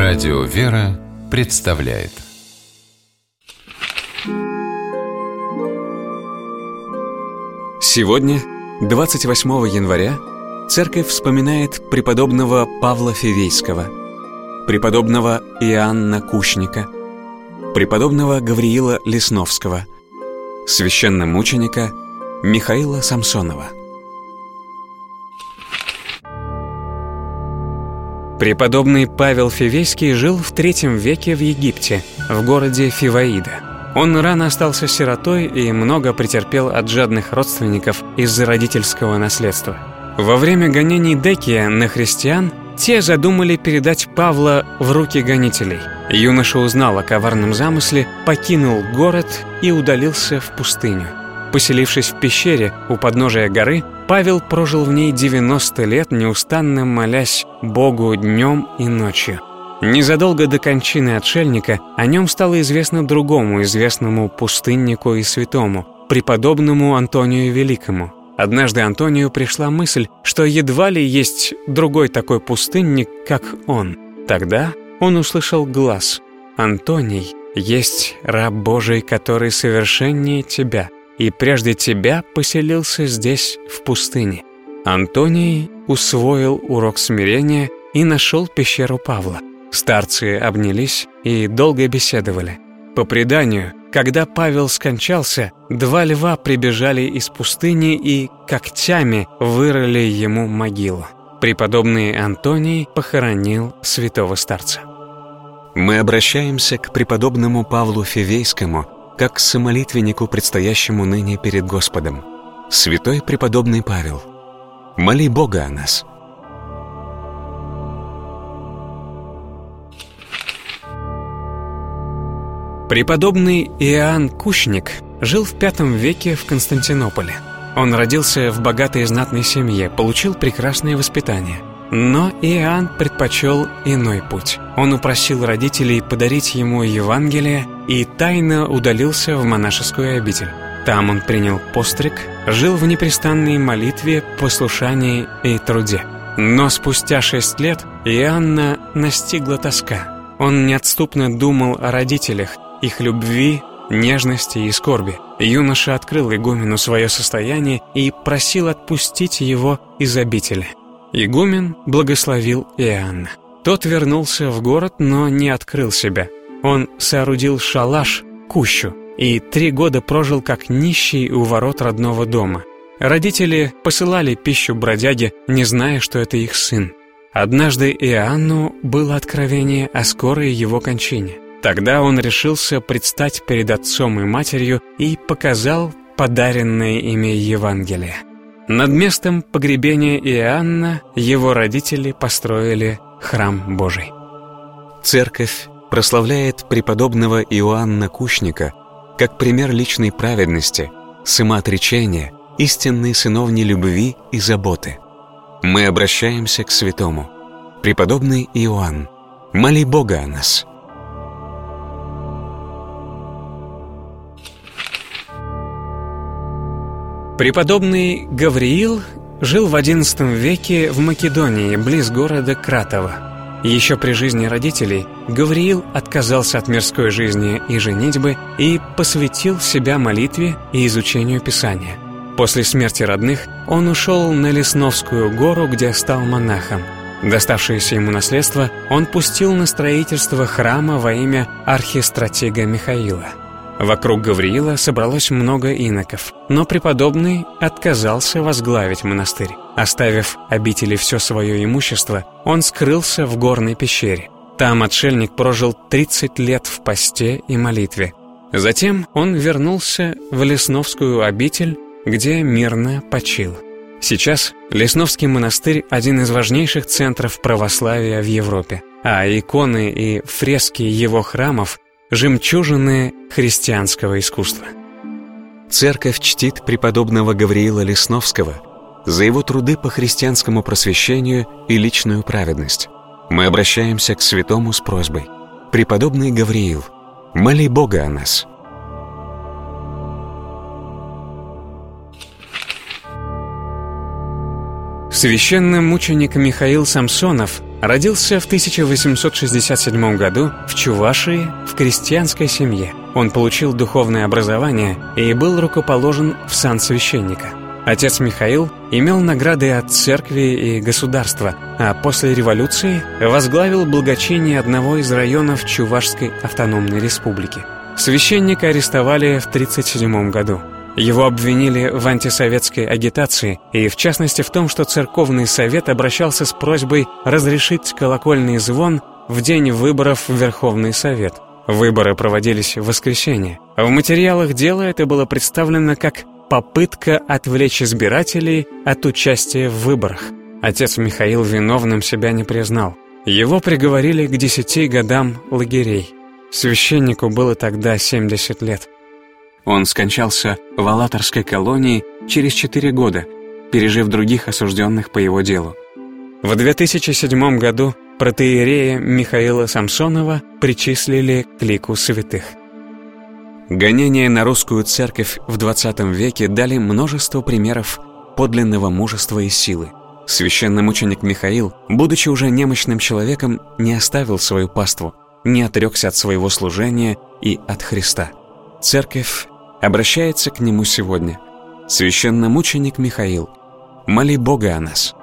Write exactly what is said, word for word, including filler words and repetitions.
Радио «Вера» представляет. Сегодня, двадцать восьмого января, Церковь вспоминает преподобного Павла Фивейского, преподобного Иоанна Кущника, преподобного Гавриила Лесновского, священномученика Михаила Самсонова. Преподобный Павел Фивейский жил в третьем веке в Египте, в городе Фиваида. Он рано остался сиротой и много претерпел от жадных родственников из-за родительского наследства. Во время гонений Декия на христиан те задумали передать Павла в руки гонителей. Юноша узнал о коварном замысле, покинул город и удалился в пустыню. Поселившись в пещере у подножия горы, Павел прожил в ней девяносто лет, неустанно молясь Богу днем и ночью. Незадолго до кончины отшельника о нем стало известно другому известному пустыннику и святому, преподобному Антонию Великому. Однажды Антонию пришла мысль, что едва ли есть другой такой пустынник, как он. Тогда он услышал глас: «Антоний, есть раб Божий, который совершеннее тебя, и прежде тебя поселился здесь, в пустыне». Антоний усвоил урок смирения и нашел пещеру Павла. Старцы обнялись и долго беседовали. По преданию, когда Павел скончался, два льва прибежали из пустыни и когтями вырыли ему могилу. Преподобный Антоний похоронил святого старца. Мы обращаемся к преподобному Павлу Фивейскому как к самолитвеннику, предстоящему ныне перед Господом. Святой преподобный Павел, моли Бога о нас. Преподобный Иоанн Кущник жил в пятом веке в Константинополе. Он родился в богатой и знатной семье, получил прекрасное воспитание. Но Иоанн предпочел иной путь. Он упросил родителей подарить ему Евангелие и тайно удалился в монашескую обитель. Там он принял постриг, жил в непрестанной молитве, послушании и труде. Но спустя шесть лет Иоанна настигла тоска. Он неотступно думал о родителях, их любви, нежности и скорби. Юноша открыл игумену свое состояние и просил отпустить его из обители. Игумен благословил Иоанна. Тот вернулся в город, но не открыл себя. Он соорудил шалаш, кущу, и три года прожил как нищий у ворот родного дома. Родители посылали пищу бродяге, не зная, что это их сын. Однажды Иоанну было откровение о скорой его кончине. Тогда он решился предстать перед отцом и матерью и показал подаренное ими Евангелие. Над местом погребения Иоанна его родители построили храм Божий. Церковь прославляет преподобного Иоанна Кущника как пример личной праведности, самоотречения, истинной сыновней любви и заботы. Мы обращаемся к святому. Преподобный Иоанн, моли Бога о нас. Преподобный Гавриил жил в одиннадцатом веке в Македонии, близ города Кратова. Еще при жизни родителей Гавриил отказался от мирской жизни и женитьбы и посвятил себя молитве и изучению Писания. После смерти родных он ушел на Лесновскую гору, где стал монахом. Доставшееся ему наследство он пустил на строительство храма во имя архистратига Михаила. Вокруг Гавриила собралось много иноков, но преподобный отказался возглавить монастырь. Оставив обители все свое имущество, он скрылся в горной пещере. Там отшельник прожил тридцать лет в посте и молитве. Затем он вернулся в Лесновскую обитель, где мирно почил. Сейчас Лесновский монастырь – один из важнейших центров православия в Европе, а иконы и фрески его храмов – жемчужины христианского искусства. Церковь чтит преподобного Гавриила Лесновского за его труды по христианскому просвещению и личную праведность. Мы обращаемся к святому с просьбой: преподобный Гавриил, моли Бога о нас. Священномученик Михаил Самсонов Родился в тысяча восемьсот шестьдесят седьмом году в Чувашии в крестьянской семье. Он получил духовное образование и был рукоположен в сан священника. Отец Михаил имел награды от церкви и государства, а после революции возглавил благочиние одного из районов Чувашской автономной республики. Священника арестовали в тысяча девятьсот тридцать седьмом году. Его обвинили в антисоветской агитации и, в частности, в том, что церковный совет обращался с просьбой разрешить колокольный звон в день выборов в Верховный Совет. Выборы проводились в воскресенье. В материалах дела это было представлено как попытка отвлечь избирателей от участия в выборах. Отец Михаил виновным себя не признал. Его приговорили к десяти годам лагерей. Священнику было тогда семьдесят лет. Он скончался в Алатырской колонии через четыре года, пережив других осужденных по его делу. В две тысячи седьмом году протоиерея Михаила Самсонова причислили к лику святых. Гонения на русскую церковь в двадцатом веке дали множество примеров подлинного мужества и силы. Священномученик Михаил, будучи уже немощным человеком, не оставил свою паству, не отрекся от своего служения и от Христа. Церковь обращается к нему сегодня. Священномученик Михаил, моли Бога о нас.